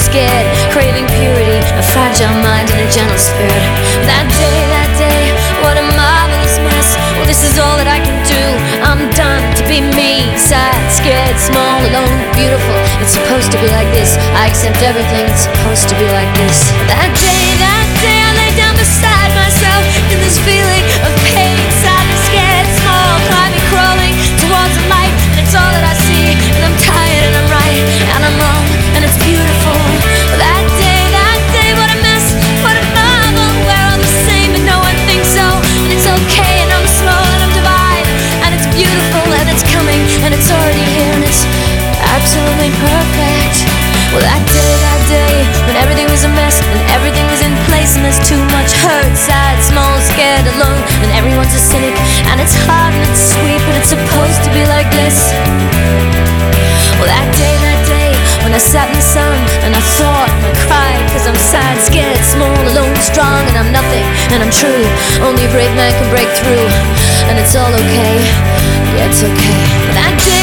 scared, craving purity, a fragile mind and a gentle spirit. That day, what a marvelous mess. Well, this is all that I can do. I'm done to be me, sad, scared, small, alone, beautiful. It's supposed to be like this. I accept everything. It's supposed to be like this. That day, I lay down beside myself in this feeling of pain, sad and scared, small, climbing, crawling towards the light. And it's all that I see. And I'm tired and I'm right and I'm wrong and it's beautiful. That day, what a mess, what a marvel. We're all the same but no one thinks so. And it's okay and I'm small and I'm divided. And it's beautiful and it's coming and it's already here and it's absolutely perfect. Well, that day, when everything was a mess and everything was in place and there's too much hurt, sad, small, scared, alone, and everyone's a cynic and it's hard and it's sweet, but it's supposed to be like this. Well, that day, when I sat in the sun and I thought and I cried, cause I'm sad, scared, small, alone, strong, and I'm nothing and I'm true. Only a brave man can break through, and it's all okay, yeah, it's okay. That day